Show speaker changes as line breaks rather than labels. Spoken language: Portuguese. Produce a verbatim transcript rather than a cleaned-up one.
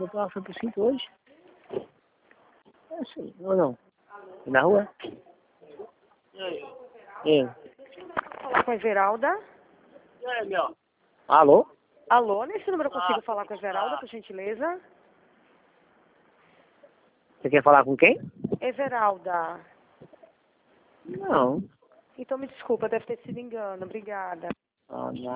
eu passo pro sítio hoje. É assim, ou não? Na rua? Eu.
Falar com a Everalda.
E aí, meu? Alô?
Alô, nesse número eu consigo falar com a Everalda, por gentileza?
Você quer falar com quem?
Everalda.
Não.
Então me desculpa, deve ter sido engano. Obrigada.
Ah, não.